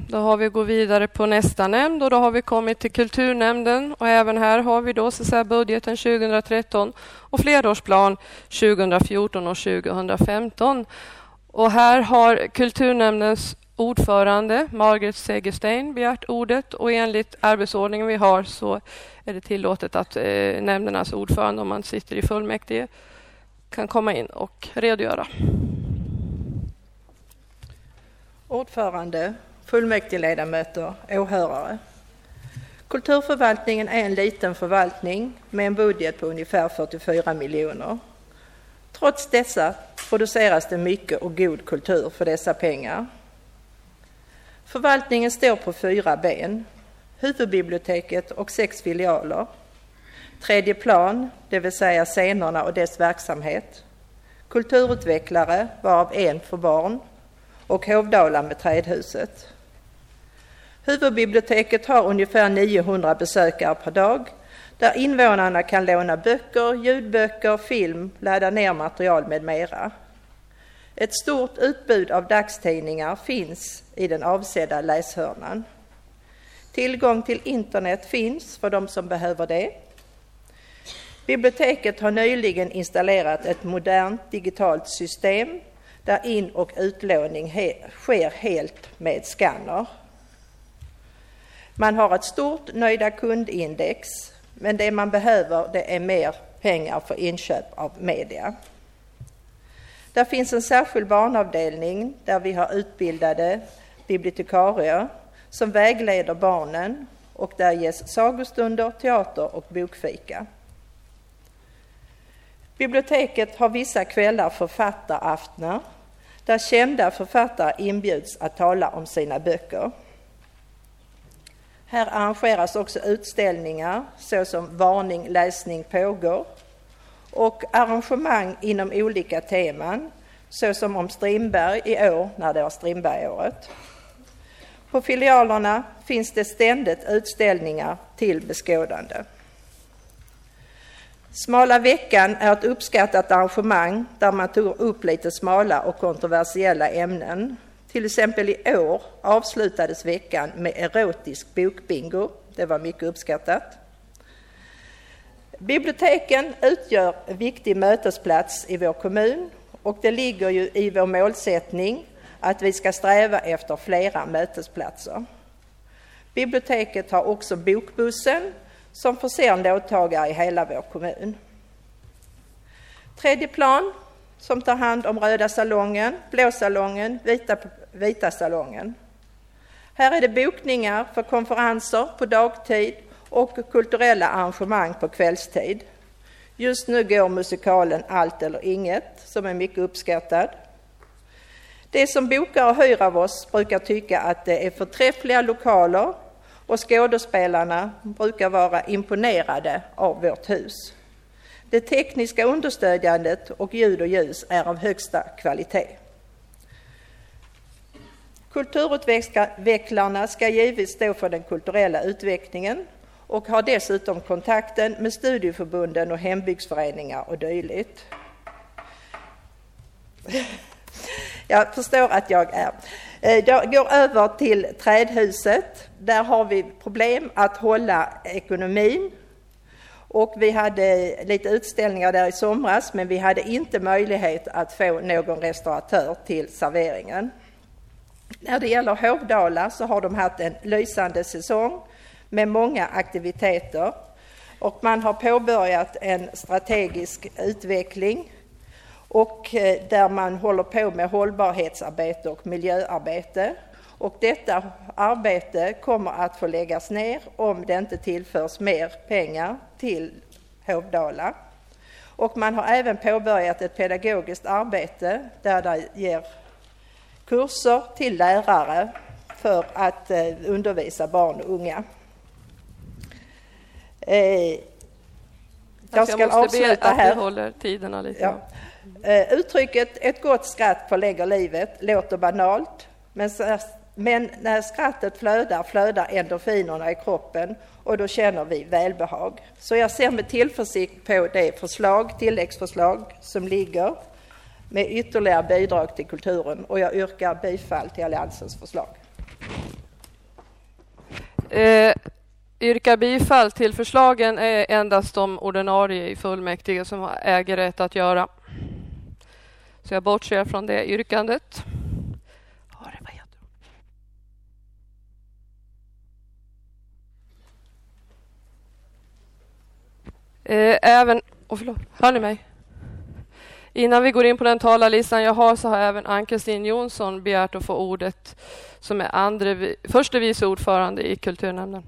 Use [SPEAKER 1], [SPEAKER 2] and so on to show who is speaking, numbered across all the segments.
[SPEAKER 1] Då har vi gått vidare på nästa nämnd och då har vi kommit till kulturnämnden och även här har vi då så att säga budgeten 2013 och flerårsplan 2014 och 2015. Och här har kulturnämndens ordförande Margret Segerstein begärt ordet och enligt arbetsordningen vi har så är det tillåtet att nämndernas ordförande om man sitter i fullmäktige kan komma in och redogöra.
[SPEAKER 2] Ordförande, fullmäktigeledamöter, åhörare. Kulturförvaltningen är en liten förvaltning med en budget på ungefär 44 miljoner. Trots dessa produceras det mycket och god kultur för dessa pengar. Förvaltningen står på 4 ben. Huvudbiblioteket och 6 filialer. Tredje plan, det vill säga scenerna och dess verksamhet. Kulturutvecklare, varav en för barn. Och Hovdala med Trädhuset. Huvudbiblioteket har ungefär 900 besökare per dag där invånarna kan låna böcker, ljudböcker, film, ladda ner material med mera. Ett stort utbud av dagstidningar finns i den avsedda läshörnan. Tillgång till internet finns för de som behöver det. Biblioteket har nyligen installerat ett modernt digitalt system där in- och utlåning sker helt med skanner. Man har ett stort nöjda kundindex, men det man behöver det är mer pengar för inköp av media. Där finns en särskild barnavdelning där vi har utbildade bibliotekarier som vägleder barnen och där ges sagostunder, teater och bokfika. Biblioteket har vissa kvällar författaraftnar där kända författare inbjuds att tala om sina böcker. Här arrangeras också utställningar såsom Varning, läsning pågår och arrangemang inom olika teman såsom om Strindberg i år när det var Strindbergåret. På filialerna finns det ständigt utställningar till beskådande. Smala veckan är ett uppskattat arrangemang där man tog upp lite smala och kontroversiella ämnen. Till exempel i år avslutades veckan med erotisk bokbingo. Det var mycket uppskattat. Biblioteken utgör en viktig mötesplats i vår kommun och det ligger ju i vår målsättning att vi ska sträva efter flera mötesplatser. Biblioteket har också bokbussen som förser låntagare i hela vår kommun. Tredje plan som tar hand om Röda salongen, Blå salongen, Vita salongen. Här är det bokningar för konferenser på dagtid och kulturella arrangemang på kvällstid. Just nu går musikalen Allt eller inget som är mycket uppskattad. De som bokar och hyr av oss brukar tycka att det är förträffliga lokaler och skådespelarna brukar vara imponerade av vårt hus. Det tekniska understödjandet och ljud och ljus är av högsta kvalitet. Kulturutvecklarna ska givetvis stå för den kulturella utvecklingen och har dessutom kontakten med studieförbunden och hembygdsföreningar och dylikt. Jag förstår att jag går över till Trädhuset. Där har vi problem att hålla ekonomin. Och vi hade lite utställningar där i somras, men vi hade inte möjlighet att få någon restauratör till serveringen. När det gäller Hovdala så har de haft en lysande säsong med många aktiviteter. Och man har påbörjat en strategisk utveckling och där man håller på med hållbarhetsarbete och miljöarbete. Och detta arbete kommer att få läggas ner om det inte tillförs mer pengar till Hovdala. Och man har även påbörjat ett pedagogiskt arbete där det ger kurser till lärare för att undervisa barn och unga.
[SPEAKER 1] Jag ska avsluta här. Vi håller tiderna lite.
[SPEAKER 2] Ja. Uttrycket ett gott skratt förlänger livet låter banalt, men när skrattet flödar endorfinerna i kroppen och då känner vi välbehag. Så jag ser med tillförsikt på det tilläggsförslag som ligger med ytterligare bidrag till kulturen och jag yrkar bifall till Alliansens förslag.
[SPEAKER 1] Yrka bifall till förslagen är endast de ordinarie i fullmäktige som äger rätt att göra. Så jag bortser från det yrkandet. Hör ni mig? Innan vi går in på den talarlistan jag har, så har även Ann-Kristin Jonsson begärt att få ordet, som är förste vice ordförande i kulturnämnden.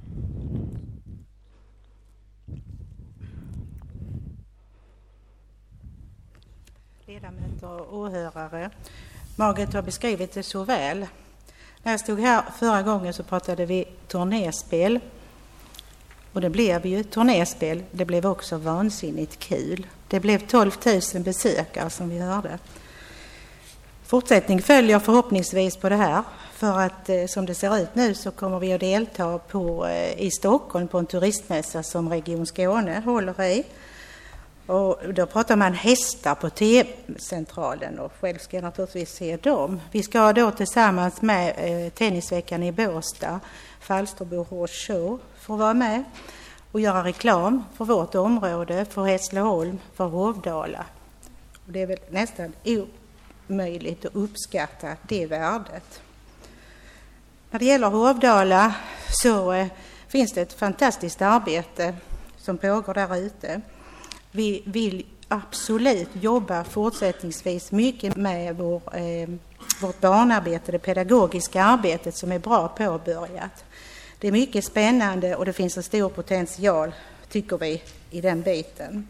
[SPEAKER 3] Ledamöter och åhörare, Margret har beskrivit det så väl. När jag stod här förra gången så pratade vi turnéspel. Och det blev ju turnéspel. Det blev också vansinnigt kul. Det blev 12 000 besökare som vi hörde. Fortsättning följer förhoppningsvis på det här. För att som det ser ut nu så kommer vi att delta i Stockholm på en turistmässa som Region Skåne håller i. Och då pratar man hästar på T-centralen och själv ska jag naturligtvis se dem. Vi ska då tillsammans med tennisveckan i Båstad, Falsterbo Horse Show, få vara med och göra reklam för vårt område, för Hässleholm, för Hovdala. Och det är väl nästan omöjligt att uppskatta det värdet. När det gäller Hovdala så finns det ett fantastiskt arbete som pågår där ute. Vi vill absolut jobba fortsättningsvis mycket med vårt barnarbete, det pedagogiska arbetet som är bra påbörjat. Det är mycket spännande och det finns en stor potential, tycker vi, i den biten.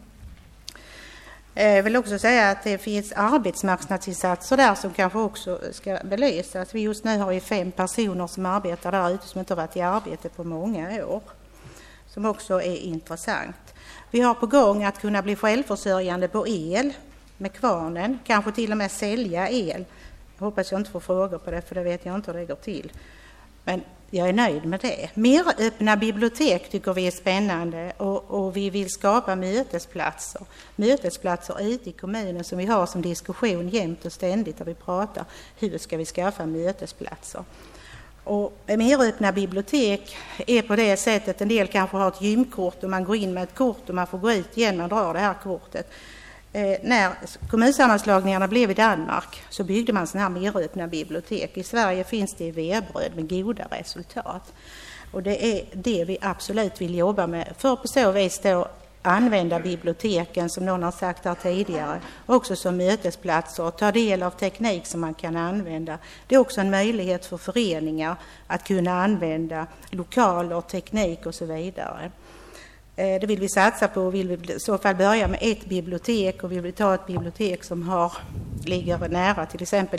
[SPEAKER 3] Jag vill också säga att det finns arbetsmarknadsinsatser där som kanske också ska belysas. Vi just nu har 5 personer som arbetar där ute som inte har varit i arbete på många år, som också är intressant. Vi har på gång att kunna bli självförsörjande på el med Kvarnen, kanske till och med sälja el. Jag hoppas jag inte får frågor på det, för det vet jag inte hur det går till. Men jag är nöjd med det. Mer öppna bibliotek tycker vi är spännande och vi vill skapa mötesplatser. Mötesplatser ute i kommunen som vi har som diskussion jämt och ständigt där vi pratar. Hur ska vi skaffa mötesplatser? Och mer öppna bibliotek är på det sättet, en del kanske har ett gymkort och man går in med ett kort och man får gå ut igen och dra det här kortet. När kommunsammanslagningarna blev i Danmark så byggde man sådana här mer öppna bibliotek. I Sverige finns det i Veberöd med goda resultat. Och det är det vi absolut vill jobba med för på så vis då använda biblioteken som någon har sagt här tidigare också som mötesplatser och ta del av teknik som man kan använda. Det är också en möjlighet för föreningar att kunna använda lokaler, teknik och så vidare. Det vill vi satsa på och vill vi i så fall börja med ett bibliotek och vill vi ta ett bibliotek som ligger nära till exempel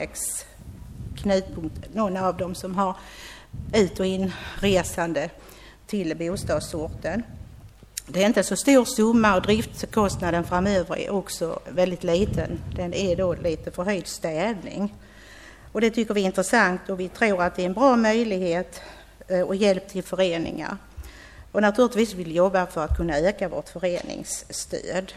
[SPEAKER 3] järnvägsknutpunkt, någon av dem som har ut- och inresande till bostadsorten. Det är inte så stor summa och driftskostnaden framöver är också väldigt liten. Den är då lite förhöjd städning. Och det tycker vi är intressant och vi tror att det är en bra möjlighet och hjälp till föreningar. Och naturligtvis vill vi jobba för att kunna öka vårt föreningsstöd.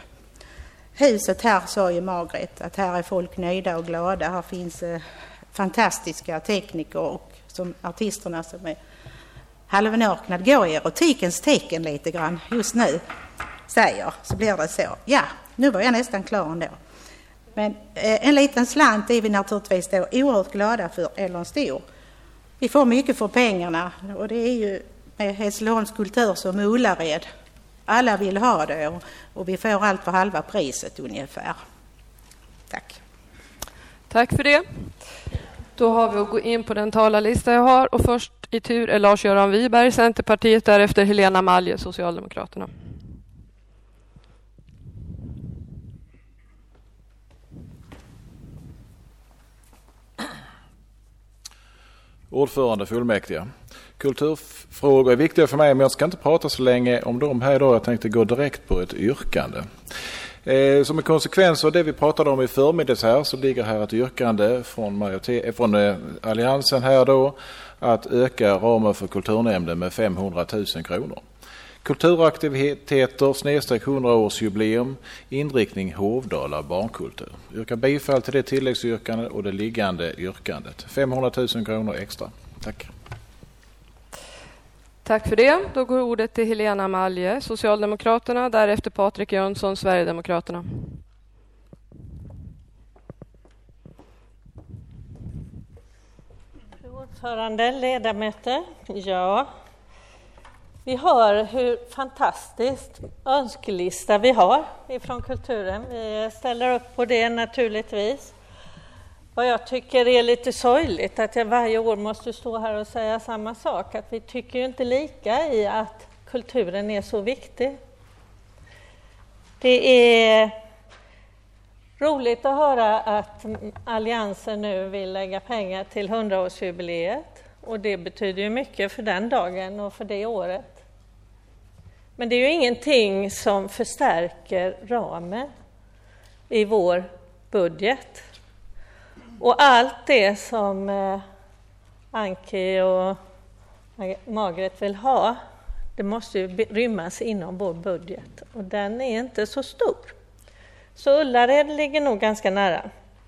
[SPEAKER 3] Huset här sa ju Margret att här är folk nöjda och glada. Här finns fantastiska tekniker och som artisterna som är halvnakna går i erotikens tecken lite grann just nu, säger, så blir det så. Ja, nu var jag nästan klar ändå. Men en liten slant är vi naturligtvis då oerhört glada för, eller en stor. Vi får mycket för pengarna och det är ju med Hässleholms kultur som Ullared. Alla vill ha det och vi får allt för halva priset ungefär. Tack.
[SPEAKER 1] Tack för det. Då har vi att gå in på den talarlista jag har och först i tur är Lars-Göran Wiberg, Centerpartiet, därefter Helena Malje, Socialdemokraterna.
[SPEAKER 4] Ordförande fullmäktige. Kulturfrågor är viktiga för mig men jag ska inte prata så länge om dem här idag. Jag tänkte gå direkt på ett yrkande. Som en konsekvens av det vi pratade om i förmiddags här så ligger här ett yrkande från Alliansen här då att öka ramen för kulturnämnden med 500 000 kronor. Kulturaktiviteter / 100-årsjubileum, inriktning Hovdala barnkultur. Yrkar bifall till det tilläggsyrkande och det liggande yrkandet. 500 000 kronor extra. Tack.
[SPEAKER 1] Tack för det. Då går ordet till Helena Malje, Socialdemokraterna, därefter Patrik Jönsson, Sverigedemokraterna.
[SPEAKER 5] Ordförande, ledamöter. Ja, vi hör hur fantastiskt önskelista vi har ifrån kulturen. Vi ställer upp på det naturligtvis. Vad jag tycker är lite sorgligt att jag varje år måste stå här och säga samma sak. Att vi tycker ju inte lika i att kulturen är så viktig. Det är roligt att höra att Alliansen nu vill lägga pengar till 100-årsjubileet. Och det betyder ju mycket för den dagen och för det året. Men det är ju ingenting som förstärker ramen i vår budget. Och allt det som Anki och Margret vill ha, det måste ju rymmas inom vår budget. Och den är inte så stor. Så Ullared ligger nog ganska nära.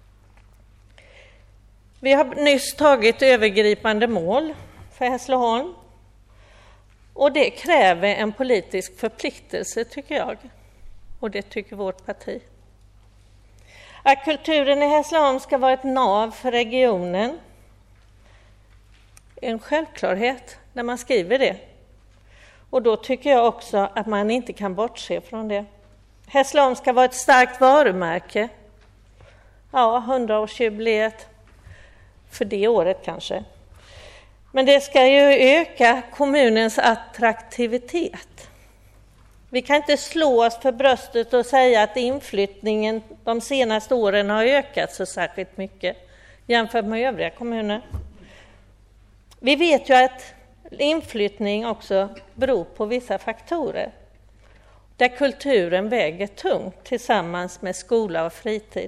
[SPEAKER 5] Vi har nyss tagit övergripande mål för Hässleholm. Och det kräver en politisk förpliktelse, tycker jag. Och det tycker vårt parti. Att kulturen i Hässleholm ska vara ett nav för regionen är en självklarhet när man skriver det. Och då tycker jag också att man inte kan bortse från det. Hässleholm ska vara ett starkt varumärke. Ja, 100-årsjubileet för det året kanske. Men det ska ju öka kommunens attraktivitet. Vi kan inte slå oss för bröstet och säga att inflyttningen de senaste åren har ökat så särskilt mycket jämfört med övriga kommuner. Vi vet ju att inflyttning också beror på vissa faktorer. Där kulturen väger tungt tillsammans med skola och fritid.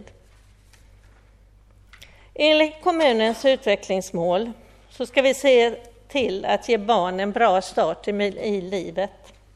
[SPEAKER 5] Enligt kommunens utvecklingsmål så ska vi se till att ge barn en bra start i livet.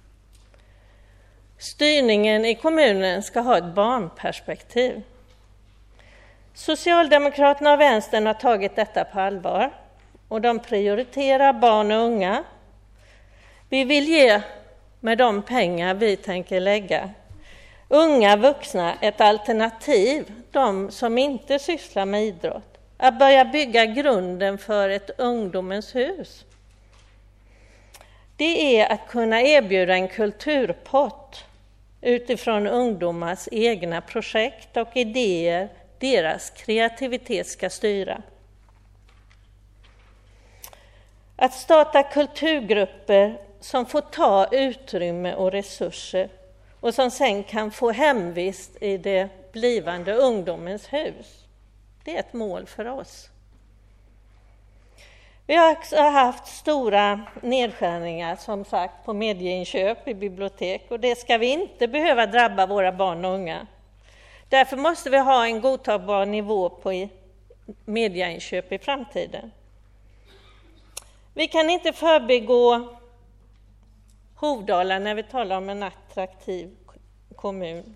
[SPEAKER 5] Styrningen i kommunen ska ha ett barnperspektiv. Socialdemokraterna och Vänstern har tagit detta på allvar och de prioriterar barn och unga. Vi vill ge med de pengar vi tänker lägga unga vuxna ett alternativ, de som inte sysslar med idrott, att börja bygga grunden för ett ungdomens hus. Det är att kunna erbjuda en kulturpott utifrån ungdomars egna projekt och idéer, deras kreativitet ska styra. Att starta kulturgrupper som får ta utrymme och resurser och som sen kan få hemvist i det blivande ungdomens hus. Det är ett mål för oss. Vi har också haft stora nedskärningar som sagt på medieinköp i bibliotek och det ska vi inte behöva drabba våra barn och unga. Därför måste vi ha en godtagbar nivå på medieinköp i framtiden. Vi kan inte förbigå Hovdala när vi talar om en attraktiv kommun.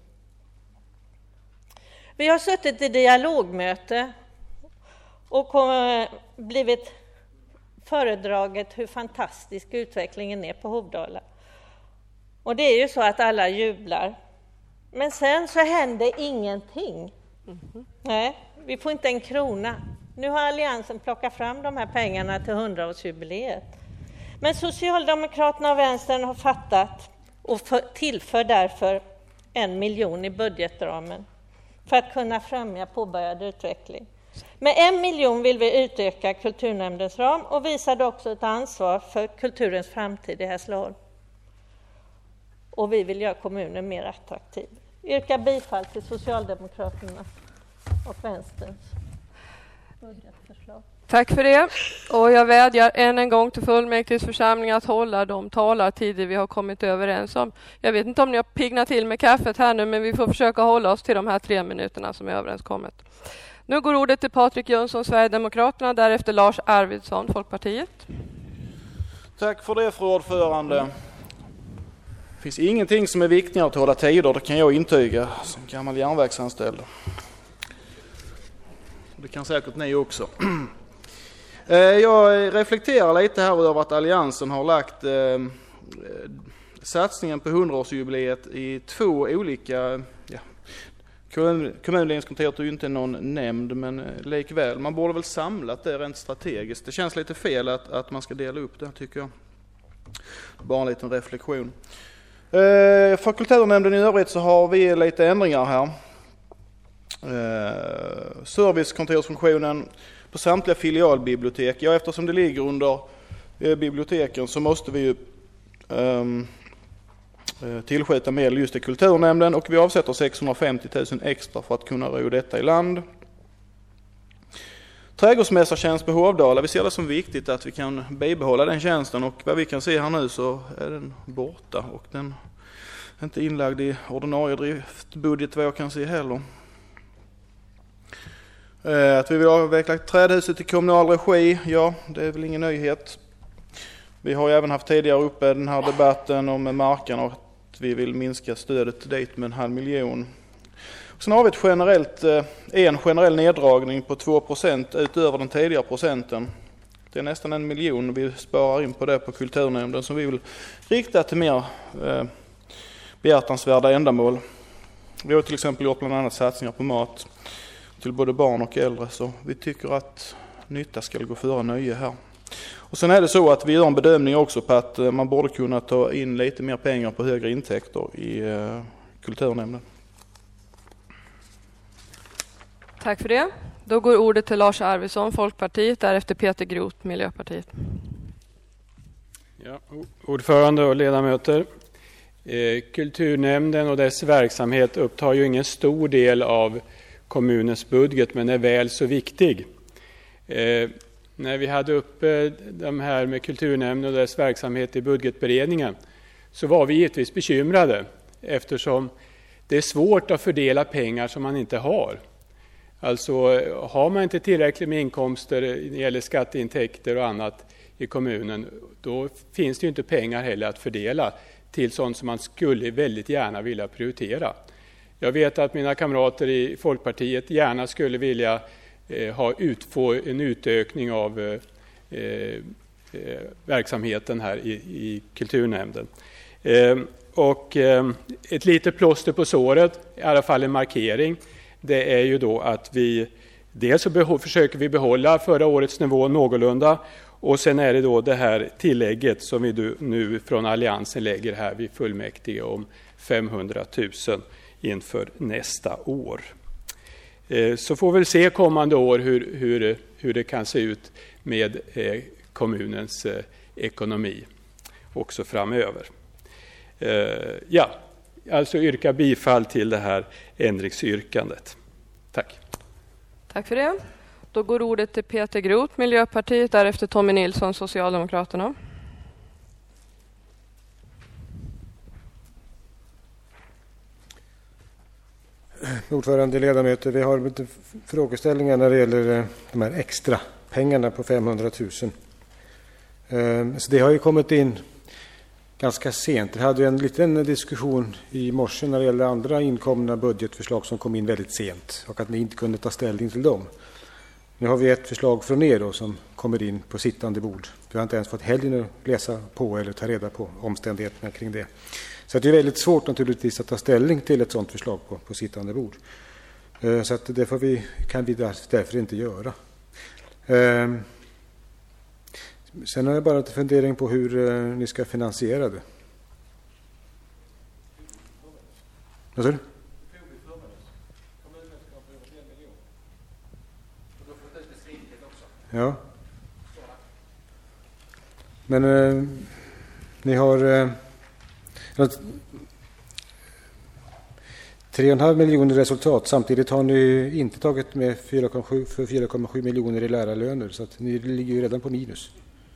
[SPEAKER 5] Vi har suttit i dialogmöte och blivit föredraget hur fantastisk utvecklingen är på Hovdala. Och det är ju så att alla jublar. Men sen så händer ingenting. Nej, vi får inte en krona. Nu har Alliansen plockat fram de här pengarna till 100-årsjubileet. Men Socialdemokraterna och Vänstern har fattat och tillför därför 1 miljon i budgetramen för att kunna främja påbörjad utveckling. Med 1 miljon vill vi utöka kulturnämndens ram och visade också ett ansvar för kulturens framtid i Hässleholm. Och vi vill göra kommunen mer attraktiv. Yrka bifall till Socialdemokraterna och Vänsterns budgetförslag.
[SPEAKER 1] Tack för det. Och jag vädjar än en gång till fullmäktigesförsamlingen att hålla de talartider vi har kommit överens om. Jag vet inte om ni har pignat till med kaffet här nu, men vi får försöka hålla oss till de här 3 minuterna som är överenskommet. Nu går ordet till Patrik Jönsson, Sverigedemokraterna, därefter Lars Arvidsson, Folkpartiet.
[SPEAKER 6] Tack för det, fru ordförande. Det finns ingenting som är viktigare att hålla tider, det kan jag intyga som gammal järnvägsanställd. Det kan säkert ni också. Jag reflekterar lite här över att Alliansen har lagt satsningen på 100-årsjubileet i 2 olika... Kommunledningskontoret är ju inte någon nämnd, men likväl. Man borde väl samlat det rent strategiskt. Det känns lite fel att man ska dela upp det, tycker jag. Bara en liten reflektion. För kulturnämnden i övrigt så har vi lite ändringar här. Servicekontorsfunktionen på samtliga filialbibliotek. Ja, eftersom det ligger under biblioteken så måste vi ju tillskjuta medel just till kulturnämnden, och vi avsätter 650 000 extra för att kunna ro detta i land. Trädgårdsmästartjänst på Hovdala, vi ser det som viktigt att vi kan bibehålla den tjänsten, och vad vi kan se här nu så är den borta och den är inte inlagd i ordinarie driftbudget vad jag kan se heller. Att vi vill avveckla trädhuset i kommunal regi, ja, det är väl ingen nyhet. Vi har ju även haft tidigare uppe den här debatten om marken och att vi vill minska stödet dit med 500 000. Sen har vi en generell neddragning på 2% utöver den tidigare procenten. Det är nästan 1 miljon vi sparar in på det på kulturnämnden som vi vill rikta till mer behjärtansvärda ändamål. Vi har till exempel gjort bland annat satsningar på mat till både barn och äldre, så vi tycker att nytta ska gå före nöje här. Och sen är det så att vi gör en bedömning också på att man borde kunna ta in lite mer pengar på högre intäkter i kulturnämnden.
[SPEAKER 1] Tack för det. Då går ordet till Lars Arvidsson, Folkpartiet, därefter Peter Groth, Miljöpartiet.
[SPEAKER 7] Ja, ordförande och ledamöter. Kulturnämnden och dess verksamhet upptar ju ingen stor del av kommunens budget, men är väl så viktig. När vi hade uppe de här med kulturnämnden och dess verksamhet i budgetberedningen så var vi givetvis bekymrade, eftersom det är svårt att fördela pengar som man inte har. Alltså har man inte tillräckligt med inkomster när det gäller skatteintäkter och annat i kommunen, då finns det ju inte pengar heller att fördela till sånt som man skulle väldigt gärna vilja prioritera. Jag vet att mina kamrater i Folkpartiet gärna skulle vilja få en utökning av verksamheten här i kulturnämnden. Och ett litet plåster på såret, i alla fall en markering, det är ju då att vi dels försöker vi behålla förra årets nivå någorlunda, och sen är det då det här tillägget som vi nu från Alliansen lägger här vid fullmäktige om 500 000 inför nästa år. Så får vi se kommande år hur det kan se ut med kommunens ekonomi också framöver. Ja, alltså yrka bifall till det här ändringsyrkandet. Tack.
[SPEAKER 1] Tack för det. Då går ordet till Peter Groth, Miljöpartiet, därefter Tommy Nilsson, Socialdemokraterna.
[SPEAKER 8] Ordförande, ledamöter, vi har lite frågeställningar när det gäller de här extra pengarna på 500 000. Så det har ju kommit in ganska sent. Vi hade en liten diskussion i morse när det gäller andra inkomna budgetförslag som kom in väldigt sent och att ni inte kunde ta ställning till dem. Nu har vi ett förslag från er då, som kommer in på sittande bord. Vi har inte ens fått helgen att läsa på eller ta reda på omständigheterna kring det. Så det är väldigt svårt naturligtvis att ta ställning till ett sådant förslag på sittande bord. Så att det kan vi därför inte göra. Sen har jag bara en fundering på hur ni ska finansiera det. Vad sa du? Ja. Men ni har 3,5 miljoner resultat. Samtidigt har ni inte tagit med 4,7 miljoner i lärarlöner, så att ni ligger ju redan på minus.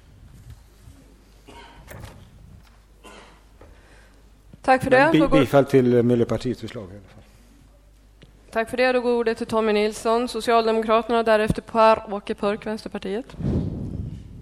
[SPEAKER 1] Tack för det.
[SPEAKER 8] Bifall till Miljöpartiets förslag i alla fall.
[SPEAKER 1] Tack för det. Då går ordet till Tommy Nilsson, Socialdemokraterna, därefter Per-Åke Pörk, Vänsterpartiet.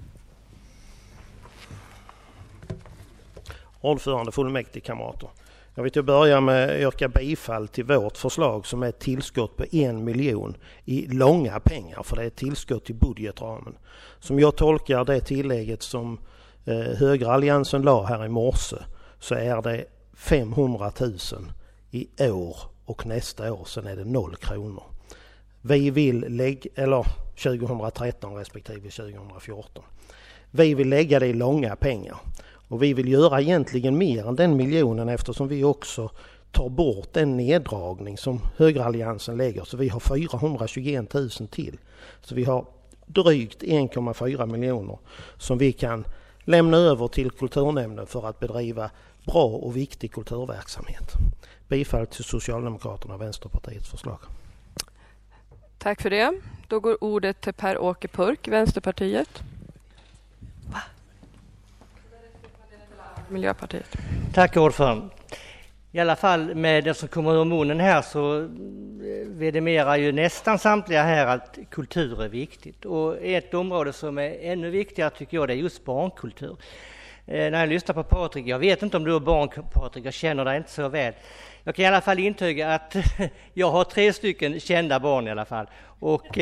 [SPEAKER 9] Ordförande, fullmäktige, kamrater. Jag vill till att börja med att yrka bifall till vårt förslag som är ett tillskott på 1 miljon i långa pengar, för det är ett tillskott till budgetramen. Som jag tolkar det tillägget som högeralliansen la här i morse, så är det 500 000 i år och nästa år, sen är det 0 kronor. Vi vill 2013 respektive 2014. Vi vill lägga det i långa pengar. Och vi vill göra egentligen mer än den miljonen, eftersom vi också tar bort den neddragning som högeralliansen lägger. Så vi har 421 000 till. Så vi har drygt 1,4 miljoner som vi kan lämna över till kulturnämnden för att bedriva bra och viktig kulturverksamhet. Bifall till Socialdemokraterna och Vänsterpartiets förslag.
[SPEAKER 1] Tack för det. Då går ordet till Per-Åke Purk, Vänsterpartiet. Miljöpartiet.
[SPEAKER 10] Tack ordförande. I alla fall med det som kommer ur munnen här så vidimerar ju nästan samtliga här att kultur är viktigt. Och ett område som är ännu viktigare tycker jag det är just barnkultur. När jag lyssnar på Patrik, jag vet inte om du är barn Patrik, jag känner dig inte så väl. Jag kan i alla fall intyga att jag har 3 stycken kända barn i alla fall. Och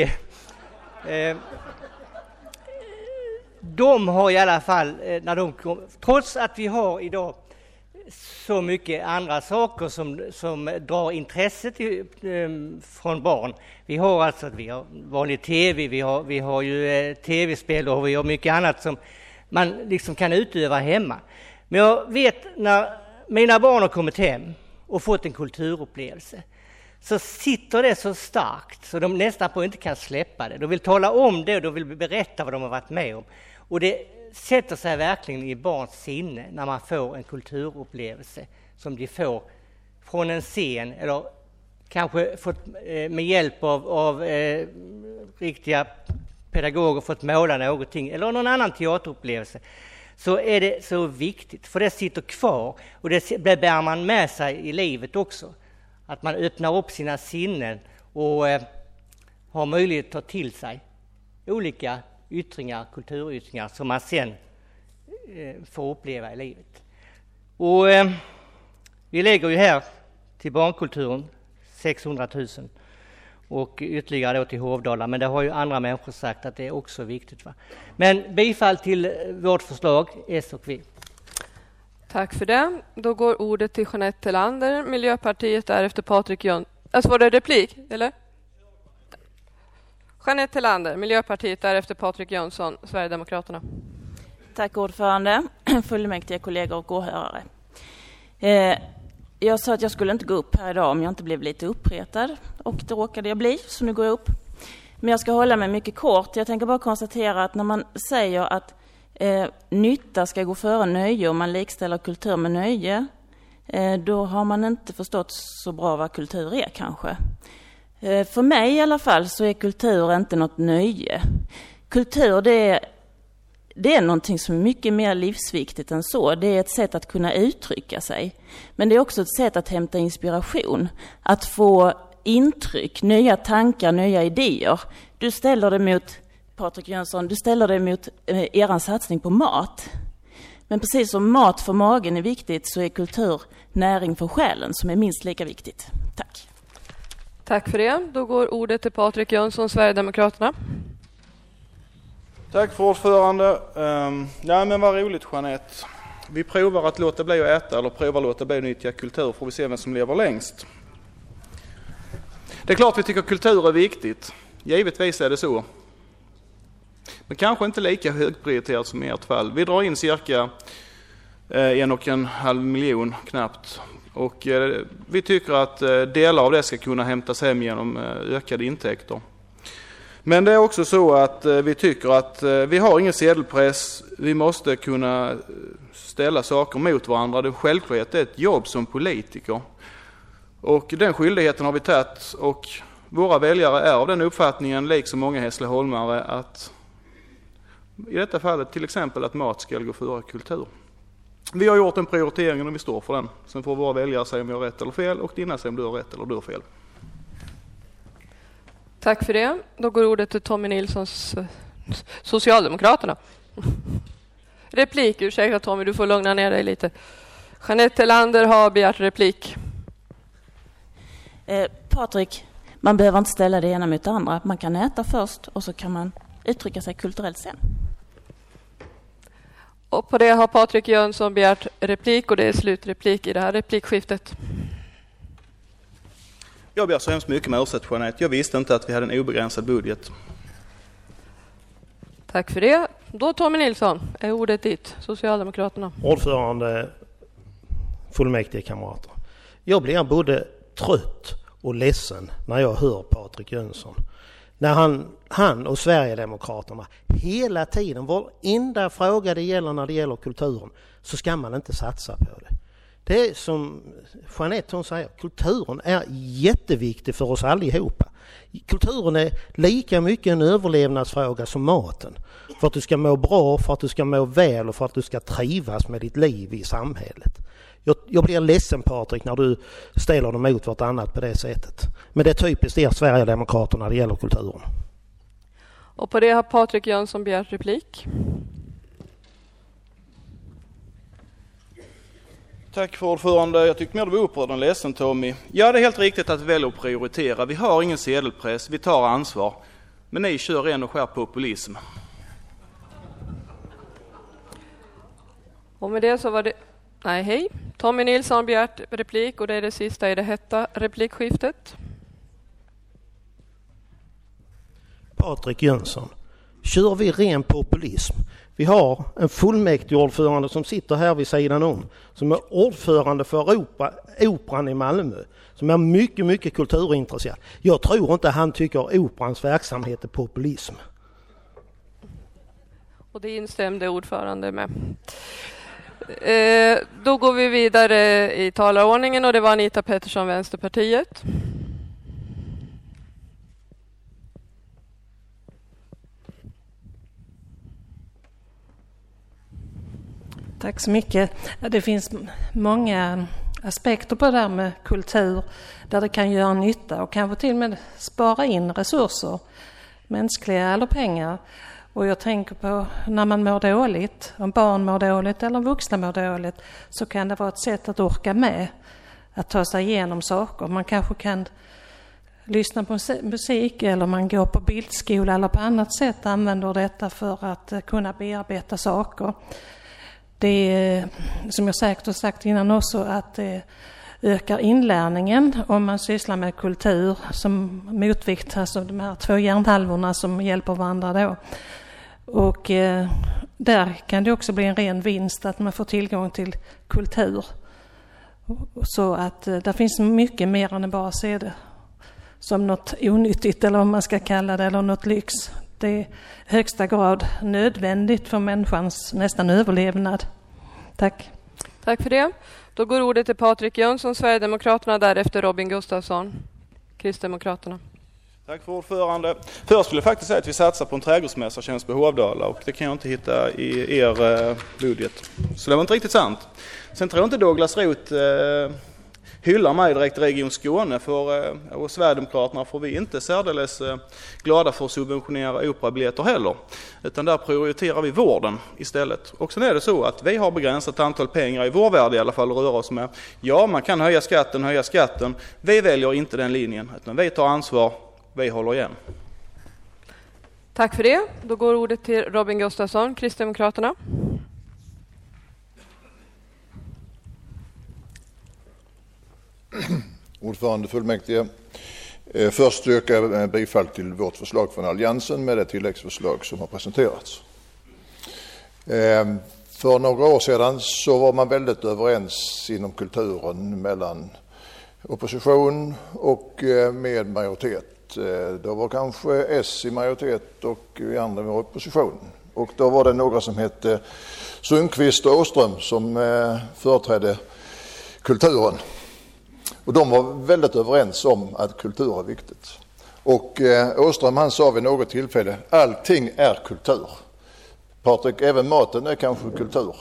[SPEAKER 10] de har i alla fall, när de trots att vi har idag så mycket andra saker som drar intresset från barn. Vi har vanlig tv, vi har ju tv-spel och vi har mycket annat som man liksom kan utöva hemma. Men jag vet när mina barn har kommit hem och fått en kulturupplevelse så sitter det så starkt så de nästan på inte kan släppa det. De vill tala om det och de vill berätta vad de har varit med om. Och det sätter sig verkligen i barns sinne när man får en kulturupplevelse som de får från en scen eller kanske fått med hjälp av riktiga pedagoger fått måla någonting eller någon annan teaterupplevelse. Så är det så viktigt för det sitter kvar och det bär man med sig i livet också. Att man öppnar upp sina sinnen och har möjlighet att ta till sig olika yttringar, kulturyttringar som man sen får uppleva i livet. Och vi lägger ju här till barnkulturen 600 000 och ytterligare då till Hovdala, men det har ju andra människor sagt att det är också viktigt. Va? Men bifall till vårt förslag, S och V.
[SPEAKER 1] Tack för det. Då går ordet till Jeanette Tillander, Miljöpartiet, därefter Patrik Jönsson. Alltså var det replik, eller? Jeanette Tillander, Miljöpartiet, därefter Patrik Jönsson, Sverigedemokraterna.
[SPEAKER 11] Tack ordförande, fullmäktige kollegor och åhörare. Jag sa att jag skulle inte gå upp här idag om jag inte blev lite uppretad. Och det råkade jag bli, så nu går jag upp. Men jag ska hålla mig mycket kort. Jag tänker bara konstatera att när man säger att nytta ska gå före nöje och man likställer kultur med nöje, då har man inte förstått så bra vad kultur är kanske. För mig i alla fall så är kultur inte något nöje. Kultur det är någonting som är mycket mer livsviktigt än så. Det är ett sätt att kunna uttrycka sig. Men det är också ett sätt att hämta inspiration. Att få intryck, nya tankar, nya idéer. Du ställer det mot, Patrik Jönsson, du ställer det mot eran satsning på mat. Men precis som mat för magen är viktigt så är kultur näring för själen som är minst lika viktigt. Tack.
[SPEAKER 1] Tack för det. Då går ordet till Patrik Jönsson, Sverigedemokraterna.
[SPEAKER 6] Tack för ordförande. Ja, men vad roligt Jeanette. Vi provar att låta bli att äta eller provar att låta bli att nyttja kultur, får vi se vem som lever längst. Det är klart vi tycker kultur är viktigt. Givetvis är det så. Men kanske inte lika högprioriterat som i ert fall. Vi drar in cirka 1,5 miljon knappt. Och vi tycker att delar av det ska kunna hämtas hem genom ökade intäkter. Men det är också så att vi tycker att vi har ingen sedelpress. Vi måste kunna ställa saker mot varandra. Det är självklart det är ett jobb som politiker. Och den skyldigheten har vi tagit. Och våra väljare är av den uppfattningen, liksom många hässleholmare, att i detta fallet till exempel att mat ska gå före kultur. Vi har gjort en prioritering och vi står för den. Sen får våra väljare säga om vi har rätt eller fel och dina säga om du har rätt eller du har fel.
[SPEAKER 1] Tack för det. Då går ordet till Tommy Nilssons Socialdemokraterna. Replik, ursäkta Tommy, du får lugna ner dig lite. Jeanette Tillander har begärt replik.
[SPEAKER 11] Patrik, man behöver inte ställa det ena mot det andra. Man kan äta först och så kan man uttrycka sig kulturellt sen.
[SPEAKER 1] Och på det har Patrik Jönsson begärt replik och det är slutreplik i det här replikskiftet.
[SPEAKER 6] Jag ber så hemskt mycket med ursäkt, Jeanette. Jag visste inte att vi hade en obegränsad budget.
[SPEAKER 1] Tack för det. Då Tommy Nilsson, är ordet ditt, Socialdemokraterna.
[SPEAKER 9] Ordförande, fullmäktige kamrater. Jag blir både trött och ledsen när jag hör Patrik Jönsson. När han och Sverigedemokraterna hela tiden, varenda fråga det gäller när det gäller kulturen, så ska man inte satsa på det. Det är som Jeanette hon säger, kulturen är jätteviktig för oss allihopa. Kulturen är lika mycket en överlevnadsfråga som maten. För att du ska må bra, för att du ska må väl och för att du ska trivas med ditt liv i samhället. Jag blir ledsen, Patrik, när du ställer dem mot vartannat på det sättet. Men det är typiskt er Sverigedemokrater när det gäller kulturen.
[SPEAKER 1] Och på det har Patrik Jönsson begärt replik.
[SPEAKER 6] Tack för ordförande. Jag tyckte mer det var upprörd än ledsen, Tommy. Ja, det är helt riktigt att vi väljer att prioritera. Vi har ingen sedelpress, vi tar ansvar. Men ni kör en och skär populism.
[SPEAKER 1] Och med det så var det... Nej, hej. Tommy Nilsson har begärt replik och det är det sista i det hetta replikskiftet.
[SPEAKER 9] Patrik Jönsson, kör vi ren populism? Vi har en fullmäktigeordförande som sitter här vid sidan om, som är ordförande för Operan i Malmö, som är mycket, mycket kulturintresserad. Jag tror inte han tycker Operans verksamhet är populism.
[SPEAKER 1] Och det instämde ordförande med. Då går vi vidare i talarordningen och det var Anita Pettersson, Vänsterpartiet.
[SPEAKER 12] Tack så mycket. Det finns många aspekter på det här med kultur där det kan göra nytta och kanske till och med spara in resurser, mänskliga eller pengar. Och jag tänker på när man mår dåligt, om barn mår dåligt eller vuxna mår dåligt, så kan det vara ett sätt att orka med, att ta sig igenom saker. Man kanske kan lyssna på musik eller man går på bildskola eller på annat sätt använder detta för att kunna bearbeta saker. Det är, som jag säkert har sagt innan också, att det ökar inlärningen om man sysslar med kultur som motvikt, alltså de här två hjärnhalvorna som hjälper varandra då. Och där kan det också bli en ren vinst att man får tillgång till kultur. Så att där finns mycket mer än att bara se det som något onyttigt eller vad man ska kalla det, eller något lyx. Det är i högsta grad nödvändigt för människans nästan överlevnad. Tack.
[SPEAKER 1] Tack för det. Då går ordet till Patrik Jönsson, Sverigedemokraterna, därefter Robin Gustafsson, Kristdemokraterna.
[SPEAKER 6] Tack för ordförande. Först skulle jag faktiskt säga att vi satsar på en trädgårdsmästartjänst på Hovdala och det kan jag inte hitta i er budget. Så det var inte riktigt sant. Sen tror jag inte Douglas Roth hyllar mig direkt i Region Skåne och Sverigedemokraterna får vi inte särdeles glada för att subventionera operabiljetter heller. Utan där prioriterar vi vården istället. Och sen är det så att vi har begränsat antal pengar i vår värld i alla fall att röra oss med. Ja, man kan höja skatten. Vi väljer inte den linjen utan vi tar ansvar, vi håller igen.
[SPEAKER 1] Tack för det. Då går ordet till Robin Gustafsson, Kristdemokraterna.
[SPEAKER 13] Ordförande fullmäktige. Först yrkar jag bifall till vårt förslag från Alliansen med det tilläggsförslag som har presenterats. För några år sedan så var man väldigt överens inom kulturen mellan opposition och med majoritet. Då var kanske S i majoritet och vi andra var opposition. Och då var det några som hette Sundqvist och Åström som företrädde kulturen. Och de var väldigt överens om att kultur är viktigt. Och Åström han sa vid något tillfälle, allting är kultur. Patrik, även maten är kanske kultur.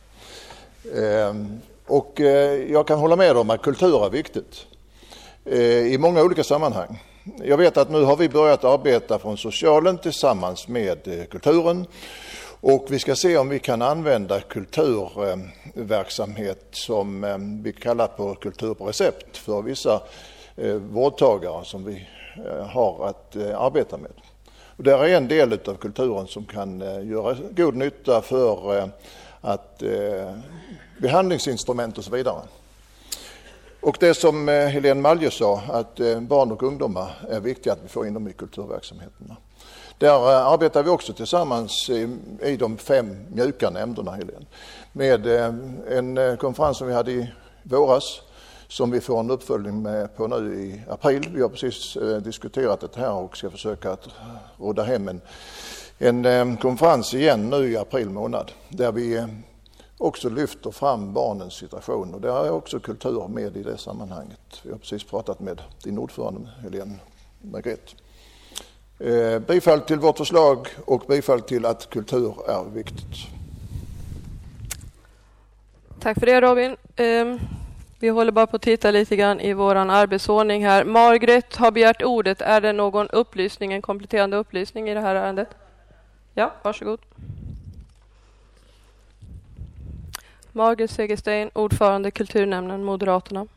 [SPEAKER 13] Och jag kan hålla med om att kultur är viktigt i många olika sammanhang. Jag vet att nu har vi börjat arbeta från socialen tillsammans med kulturen. Och vi ska se om vi kan använda kulturverksamhet som vi kallar på kultur på recept för vissa vårdtagare som vi har att arbeta med. Och det är en del av kulturen som kan göra god nytta för att behandlingsinstrument och så vidare. Och det som Helene Malje sa, att barn och ungdomar är viktiga att vi får in dem i kulturverksamheterna. Där arbetar vi också tillsammans i de 5 mjuka nämnderna, Helene, med en konferens som vi hade i våras som vi får en uppföljning med på nu i april. Vi har precis diskuterat det här och ska försöka att råda hem en konferens igen nu i april månad där vi också lyfter fram barnens situation, och där är också kultur med i det sammanhanget. Vi har precis pratat med din ordförande Helene Margret. Bifall till vårt förslag och bifall till att kultur är viktigt.
[SPEAKER 1] Tack för det, Robin. Vi håller bara på att titta lite grann i våran arbetsordning här. Margret har begärt ordet. Är det någon upplysning, en kompletterande upplysning i det här ärendet? Ja, varsågod. Margret Segerstein, ordförande Kulturnämnden, Moderaterna.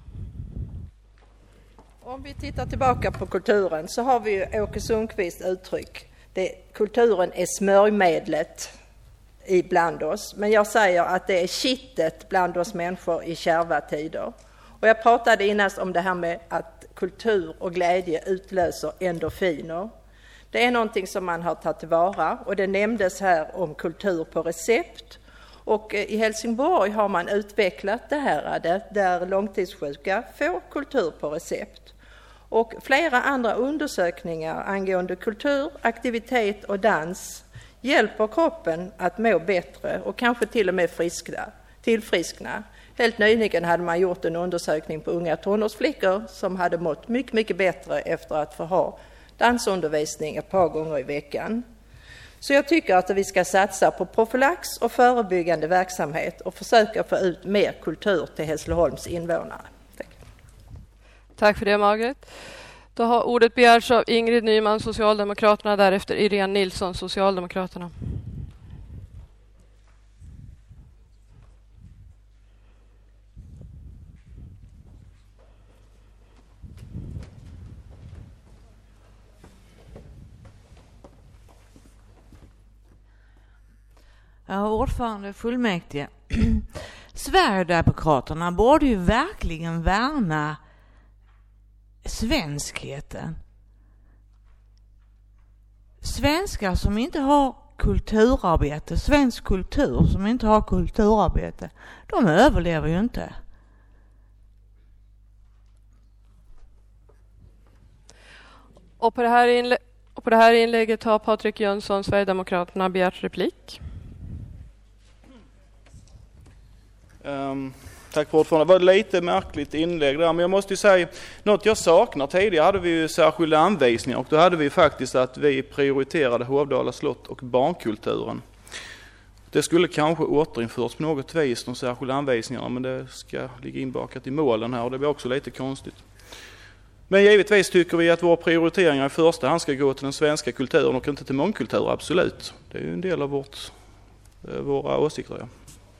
[SPEAKER 2] Om vi tittar tillbaka på kulturen så har vi ju Åke Sundqvist uttryck. Kulturen är smörjmedlet ibland oss. Men jag säger att det är kittet bland oss människor i kärva tider. Och jag pratade innan om det här med att kultur och glädje utlöser endorfiner. Det är någonting som man har tagit tillvara, och det nämndes här om kultur på recept. Och i Helsingborg har man utvecklat det här där långtidssjuka får kultur på recept. Och flera andra undersökningar angående kultur, aktivitet och dans hjälper kroppen att må bättre och kanske till och med tillfriskna. Helt nyligen hade man gjort en undersökning på unga tonårsflickor som hade mått mycket, mycket bättre efter att få ha dansundervisning ett par gånger i veckan. Så jag tycker att vi ska satsa på profylax och förebyggande verksamhet och försöka få ut mer kultur till Hässleholms invånare.
[SPEAKER 1] Tack för det, Margret. Då har ordet begärts av Ingrid Nyman, Socialdemokraterna, därefter Irene Nilsson, Socialdemokraterna.
[SPEAKER 14] Ja, ordförande fullmäktige. Sverigedemokraterna borde ju verkligen värna svenskheten. Svenskar som inte har kulturarbete, svensk kultur som inte har kulturarbete, de överlever ju inte.
[SPEAKER 1] Och på det här inlägget har Patrik Jönsson, Sverigedemokraterna, begärt replik.
[SPEAKER 6] Tack för ordförande. Det var lite märkligt inlägg där, men jag måste ju säga något jag saknar. Tidigare hade vi ju särskilda anvisningar, och då hade vi faktiskt att vi prioriterade Hovdala slott och barnkulturen. Det skulle kanske återinföras på något vis, de särskilda anvisningarna, men det ska ligga inbakat i målen här och det blir också lite konstigt. Men givetvis tycker vi att våra prioriteringar i första hand ska gå till den svenska kulturen och inte till mångkultur, absolut. Det är ju en del av våra åsikter. Ja.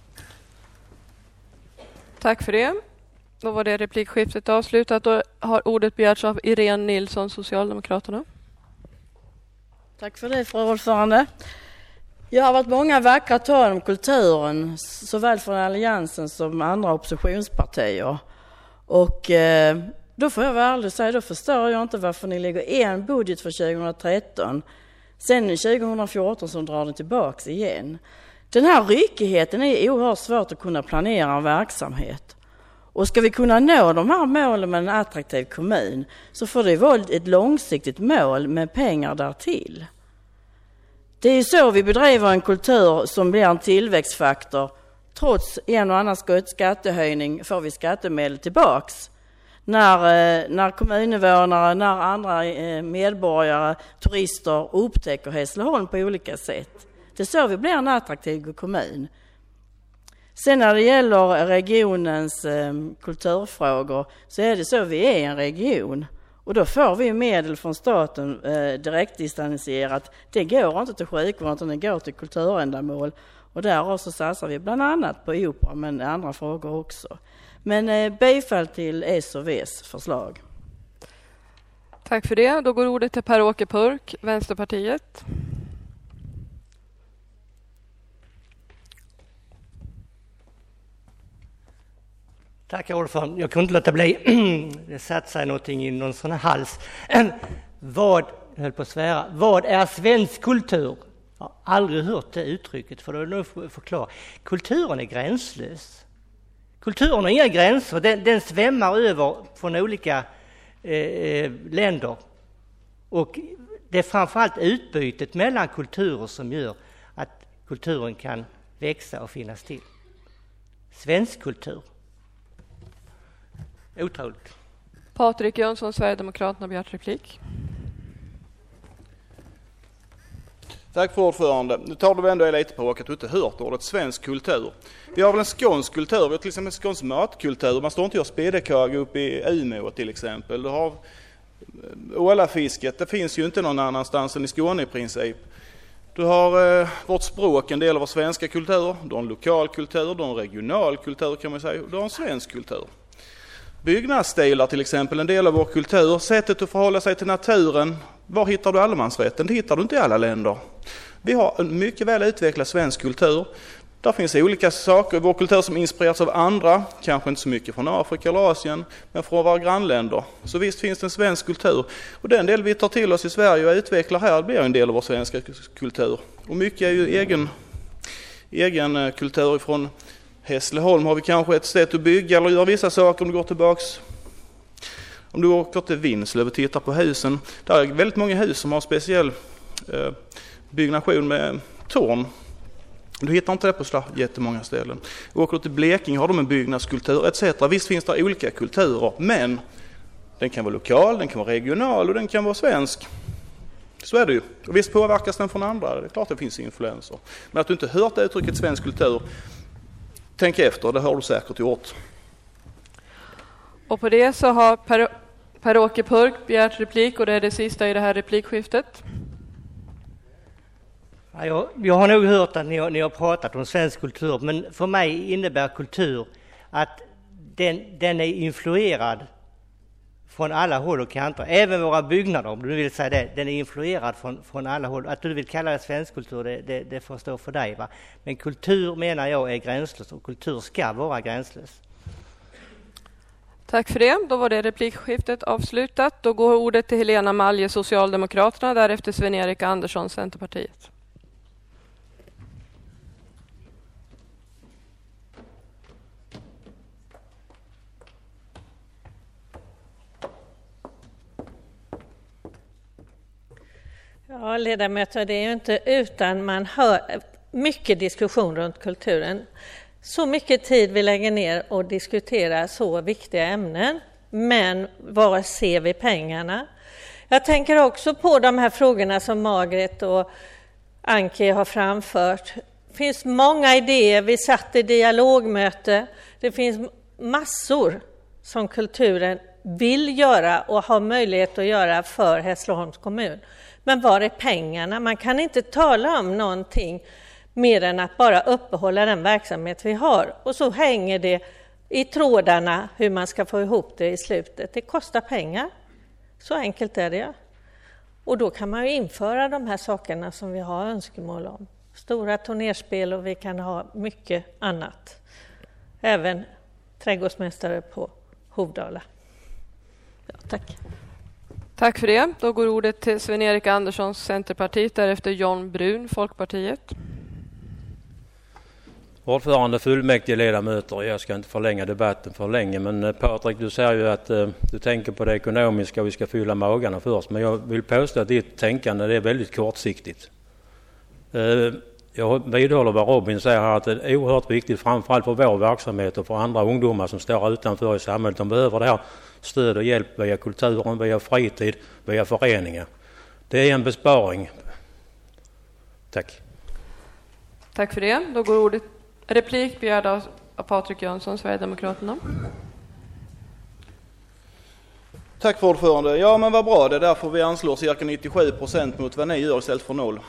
[SPEAKER 1] Tack för det. Då var det replikskiftet avslutat. Då har ordet begärts av Irene Nilsson, Socialdemokraterna.
[SPEAKER 15] Tack för det, fru ordförande. Jag har varit många vackra tal om kulturen, såväl från Alliansen som andra oppositionspartier. Och då får jag vara ärlig och säga, då förstår jag inte varför ni lägger en budget för 2013. Sen 2014 som drar den tillbaks igen. Den här ryckigheten är oerhört svårt att kunna planera en verksamhet. Och ska vi kunna nå de här målen med en attraktiv kommun så får det vara ett långsiktigt mål med pengar därtill. Det är ju så vi bedriver en kultur som blir en tillväxtfaktor. Trots en och annan skattehöjning får vi skattemedel tillbaks. När kommuninvånare, när andra medborgare, turister upptäcker Hässleholm på olika sätt. Det är så vi blir en attraktiv kommun. Sen när det gäller regionens kulturfrågor så är det så vi är en region. Och då får vi medel från staten direktdistanserat. Det går inte till sjukvård utan det går till kulturändamål. Och där så satsar vi bland annat på opera men andra frågor också. Men bifall till S och Vs förslag.
[SPEAKER 1] Tack för det. Då går ordet till Per-Åke Purk, Vänsterpartiet.
[SPEAKER 10] Tack ordförande. Jag kunde inte låta bli. Det satt sig någonting i någon sån här hals. Vad är svensk kultur? Jag har aldrig hört det uttrycket, för då är det nog förklara. Kulturen är gränslös. Kulturen har inga gränser. Den svämmar över från olika länder. Och det är framförallt utbytet mellan kulturer som gör att kulturen kan växa och finnas till. Svensk kultur. Otroligt.
[SPEAKER 1] Patrik Jönsson, Sverigedemokraterna, begärt replik.
[SPEAKER 6] Tack för ordförande. Nu tar du ändå lite på att du inte hört ordet svensk kultur. Vi har väl en skånsk kultur, vi har till exempel en skånsk matkultur. Man står inte och gör spedekag upp i Umeå till exempel. Du har ålafisket, det finns ju inte någon annanstans än i Skåne i princip. Du har vårt språk, en del av vår svenska kultur. Du har en lokal kultur, du har en regional kultur kan man säga. Du har en svensk kultur. Byggnadsstilar till exempel, en del av vår kultur. Sättet att förhålla sig till naturen. Var hittar du allemansrätten? Det hittar du inte i alla länder. Vi har en mycket väl utvecklad svensk kultur. Där finns olika saker i vår kultur som inspireras av andra. Kanske inte så mycket från Afrika eller Asien, men från våra grannländer. Så visst finns det en svensk kultur. Och den del vi tar till oss i Sverige och utvecklar här blir en del av vår svenska kultur. Och mycket är ju egen kultur ifrån Hässleholm. Har vi kanske ett sätt att bygga eller göra vissa saker om du går tillbaks. Om du åker till Vinslöv och tittar på husen. Där är väldigt många hus som har speciell byggnation med torn. Du hittar inte det på så jättemånga ställen. Åker du till Blekinge har de en byggnadskultur etc. Visst finns det olika kulturer, men den kan vara lokal, den kan vara regional och den kan vara svensk. Så är det ju. Och visst påverkas den från andra. Det är klart det finns influenser. Men att du inte hört uttrycket svensk kultur, tänk efter, det har du säkert gjort.
[SPEAKER 1] Och på det så har Per-Åke Purk begärt replik och det är det sista i det här replikskiftet.
[SPEAKER 10] Jag har nog hört att ni har pratat om svensk kultur, men för mig innebär kultur att den är influerad från alla håll och kanter. Även våra byggnader, om du vill säga det, den är influerad från alla håll. Att du vill kalla det svensk kultur, det får stå för dig. Va? Men kultur menar jag är gränslös och kultur ska vara gränslös.
[SPEAKER 1] Tack för det. Då var det replikskiftet avslutat. Då går ordet till Helena Malje, Socialdemokraterna, därefter Sven-Erik Andersson, Centerpartiet.
[SPEAKER 5] Ja, ledamöter, det är ju inte utan man hör mycket diskussion runt kulturen. Så mycket tid vi lägger ner och diskuterar så viktiga ämnen, men var ser vi pengarna? Jag tänker också på de här frågorna som Margret och Anki har framfört. Det finns många idéer, vi satt i dialogmöte. Det finns massor som kulturen vill göra och har möjlighet att göra för Hässleholms kommun. Men var är pengarna? Man kan inte tala om någonting mer än att bara uppehålla den verksamhet vi har. Och så hänger det i trådarna hur man ska få ihop det i slutet. Det kostar pengar. Så enkelt är det. Och då kan man ju införa de här sakerna som vi har önskemål om. Stora turnerspel och vi kan ha mycket annat. Även trädgårdsmästare på Hovdala. Ja, tack.
[SPEAKER 1] Tack för det. Då går ordet till Sven-Erik Andersson, Centerpartiet, därefter John Brun, Folkpartiet.
[SPEAKER 16] Ordförande, fullmäktige, ledamöter. Jag ska inte förlänga debatten för länge, men Patrik, du säger ju att du tänker på det ekonomiska och vi ska fylla magarna först. Men jag vill påstå att ditt tänkande är väldigt kortsiktigt. Jag vidhåller vad Robin säger här, att det är oerhört viktigt framförallt för vår verksamhet och för andra ungdomar som står utanför i samhället. De behöver det här stöd och hjälp via kulturen, via fritid, via föreningar. Det är en besparing. Tack.
[SPEAKER 1] Tack för det. Då går ordet replik begärd av Patrik Jönsson, Sverigedemokraterna.
[SPEAKER 6] Tack för ordförande. Ja, men vad bra. Det är därför vi anslår cirka 97% mot vad ni gör istället för 0.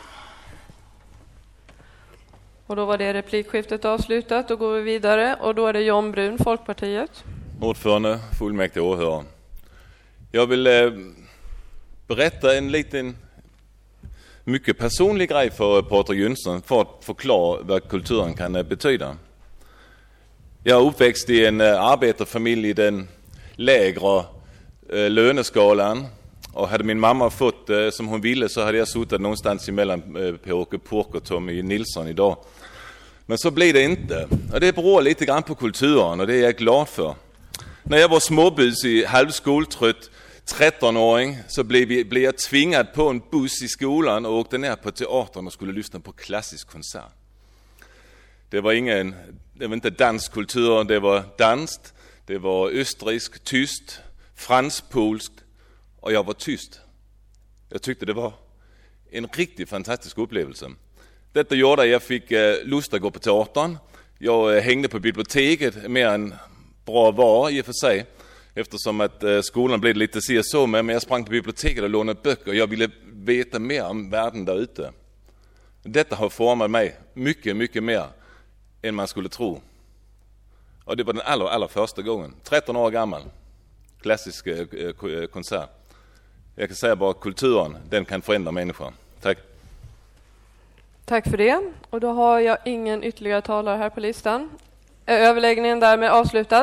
[SPEAKER 1] Och då var det replikskiftet avslutat. Då går vi vidare och då är det John Brun, Folkpartiet.
[SPEAKER 17] Ordförande, fullmäktige åhörare. Jag vill berätta en liten mycket personlig grej för Patrik Jönsson för att förklara vad kulturen kan betyda. Jag är uppväxt i en arbetarfamilj i den lägre löneskalan. Och hade min mamma fått som hon ville så hade jag suttit någonstans emellan Per-Åke Pork och Tommy Nilsson idag. Men så blir det inte. Och det beror lite grann på kulturen och det är jag glad för. När jag var småbusig, halvskoltrött 13-åring så blev jag tvingad på en buss i skolan och åkte ner på teatern och skulle lyssna på klassisk konsert. Det var inte danskultur, det var danskt, det var österrisk, tyst, fransk-polskt och jag var tyst. Jag tyckte det var en riktigt fantastisk upplevelse. Detta gjorde att jag fick lust att gå på teatern. Jag hängde på biblioteket mer än bra var i och för sig. Eftersom att skolan blev lite så med, men jag sprang på biblioteket och lånade böcker. Jag ville veta mer om världen där ute. Detta har format mig mycket, mycket mer än man skulle tro. Och det var den allra första gången. 13 år gammal. Klassisk konsert. Jag kan säga bara att kulturen, den kan förändra människan. Tack.
[SPEAKER 1] Tack för det. Och då har jag ingen ytterligare talare här på listan. Är överläggningen därmed avslutad?